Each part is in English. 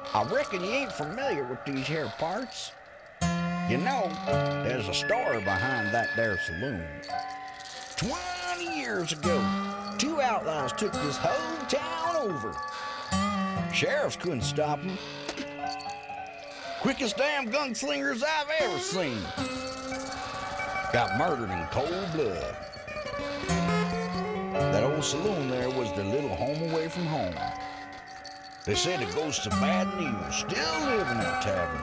I reckon you ain't familiar with these here parts. You know, there's a story behind that there saloon. 20 years ago, two outlaws took this whole town over. Sheriffs couldn't stop them. Quickest damn gunslingers I've ever seen. Got murdered in cold blood. That old saloon there was their little home away from home. They say the ghosts of bad and evil still live in that tavern.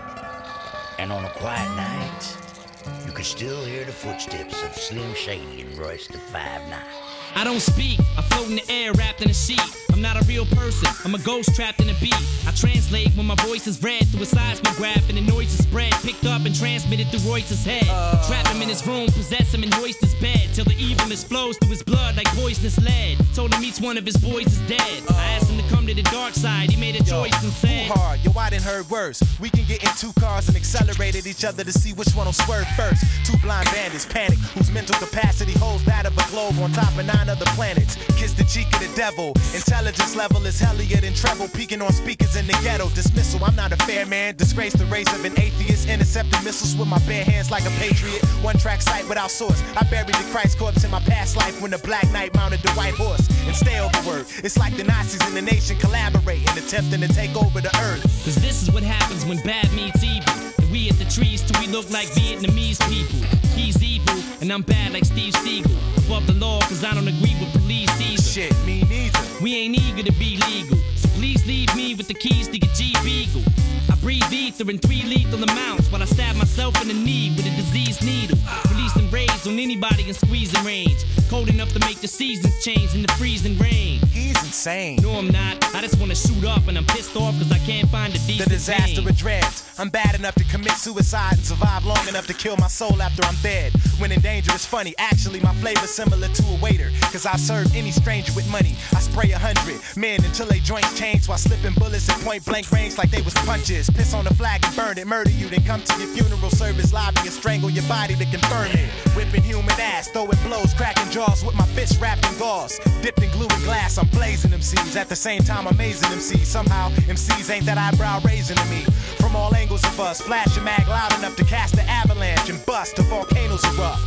And on a quiet night, you could still hear the footsteps of Slim Shady and Royce the 5'9". I don't speak, I float in the air wrapped in a sheet. I'm not a real person, I'm a ghost trapped in a beat. I translate when my voice is read through a seismograph and the noise is spread, picked up and transmitted through Royce's head. Trap him in his room, possess him and hoist his bed, till the evilness flows through his blood like poisonous lead. Told him each one of his boys is dead. I asked him to come to the dark side, he made a choice and said, too hard, yo, I didn't heard worse. We can get in two cars and accelerate at each other to see which one will swerve first. Two blind bandits panic, whose mental capacity holds that of a globe on top of 9 other planets. Kiss the cheek of the devil, intelligence level is hellier than treble, peeking on speakers in the ghetto. Dismissal, I'm not a fair man, disgrace the race of an atheist, intercepting missiles with my bare hands like a patriot. One track sight without source, I buried the Christ corpse in my past life when the Black Knight mounted the white horse. And stay overworked, it's like the Nazis in the nation collaborating, attempting to take over the earth. Cause this is what happens when bad meets evil. And we at the trees till we look like Vietnamese people. He's evil, and I'm bad like Steve Seagal. Above the law, cause I don't agree with police either. Shit, me neither. We ain't eager to be legal, so please leave me with the keys to your Jeep Eagle. I breathe ether in 3 lethal amounts while I stab myself in the knee with a diseased needle. Releasing rays on anybody in squeezing range. Cold enough to make the seasons change in the freezing rain. He's insane. No, I'm not. I just wanna shoot up and I'm pissed off cause I can't find a decent The disaster vein. of dreads. I'm bad enough to commit suicide and survive long enough to kill my soul after I'm dead. When in danger it's funny, actually my flavor's similar to a waiter, cause I've served any stranger with money. I spray 100 men until they joints change while slipping bullets at point blank range like they was punches. Piss on the flag and burn it, murder you, then come to your funeral service lobby and strangle your body to confirm it. Whipping human ass, throwing blows, cracking jaws with my fists wrapped in gauze. Dipped in glue and glass, I'm blazing MCs. At the same time, amazing MCs. Somehow, MCs ain't that eyebrow raising to me. From all angles of us, flash a mag loud enough to cast the avalanche and bust the volcanoes erupt.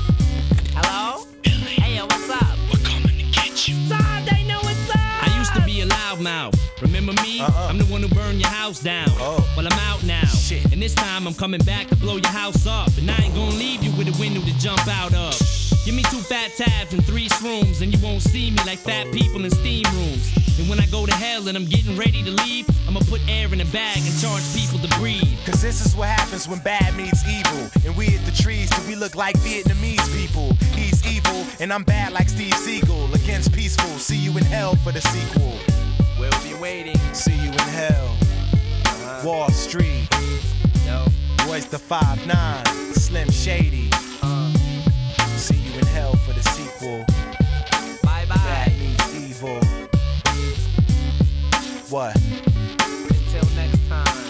Hello? Hey, yo, what's up? We're coming to get you. Todd, they know what's up! I used to be a loudmouth. Remember me? I'm the one who burned your house down. Well, I'm out now. Shit. And this time I'm coming back to blow your house up. And I ain't gonna leave you with a window to jump out of. Give me 2 fat tabs and 3 shrooms, and you won't see me like fat people in steam rooms. And when I go to hell and I'm getting ready to leave, I'ma put air in a bag and charge people to breathe. Cause this is what happens when bad meets evil. And we hit the trees till we look like Vietnamese people. He's evil, and I'm bad like Steve Seagal. Against peaceful, see you in hell for the sequel. We'll be waiting. See you in hell. Wall Street. Yo. Royce the 5'9", Slim Shady. See you in hell for the sequel. Bye bye. Bad meets evil. What? Until next time.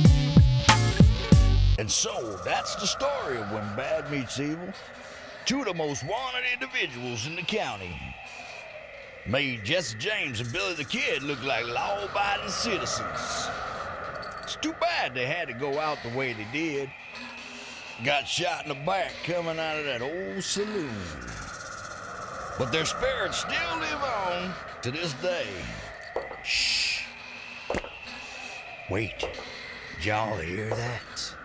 And so, that's the story of when bad meets evil. 2 of the most wanted individuals in the county. Made Jesse James and Billy the Kid look like law-abiding citizens. It's too bad they had to go out the way they did. Got shot in the back coming out of that old saloon. But their spirits still live on to this day. Shh. Wait, did y'all hear that?